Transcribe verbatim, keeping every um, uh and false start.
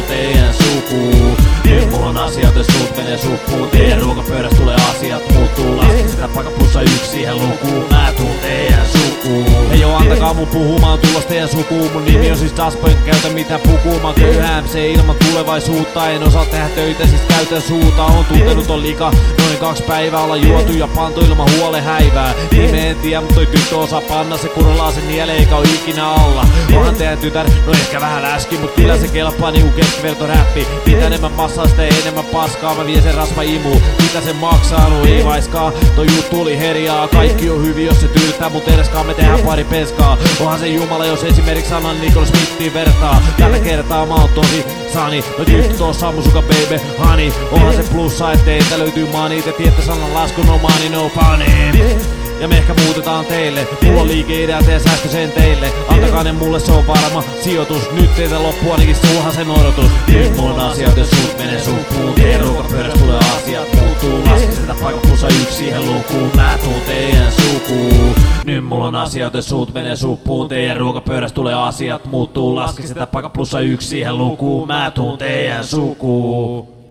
tuun teidän sukuun. Nyt mulla on asiat, jos suut menee suppuun. Teidän ruokapöydässä tulee asiat muuttuu. Laskin sitä paikan plussa yksi siihen lukuun. Mä tuun teidän sukuun. Hei joo, antakaa mun puhumaan, tulos teidän sukuun. Mun nimi on siis Daspoint, käytä mitä pukuu. Mä oon köyhä M C ilman tulevaisuutta. En osaa tehdä töitä, siis käytän suuta. On tuntenut on lika, noin kaksi päivää. Olla juotu ja pantu ilman huolen häivää. Nime en tiedä, mut toi tyttö osaa panna. Se kurollaa sen nieleen eikä oo ikinä alla. Onhan teidän tytär, no ehkä vähän läski, mut kyllä se kelpaa niinku keskivertoräppi. Mitä enemmän massaa, sitä enemmän paskaa. Mä vien sen rasva imuun, mitä se maksaa, no ei vaiskaa. Toi juttu oli herjaa, kaikki on hyvin jos se tyydyttää. Mut edeskaan me tehdään pari peskaa. Onhan se jumala jos esimerkiksi sanan Nicole Smithiin vertaa. Tällä kertaa mä oon tosi sani. No tyttö tossa on musuka baby honey. Onhan se plussa etteitä löytyy money. Te tiedätte sanan laskun no money no funny. Ja me ehkä muutetaan teille. Mulla on liikeideat ja säästö sen teille. Antakaa ne mulle, se on varma sijoitus. Nyt teitä loppu ainakin sulhan sen odotus. Nyt mulla on asiat, jos suut menee suppuun. Teidän ruokapöydässä tulee asiat muuttuu. Laskin sitä paikan plussa yksi siihen lukuun. Mä tuun teidän sukuun. Nyt mulla on asiat, jos suut menee suppuun. Teidän ruokapöydässä tulee asiat muuttuu. Laskin sitä paikan plussa yksi siihen lukuun. Mä tuun teidän sukuun.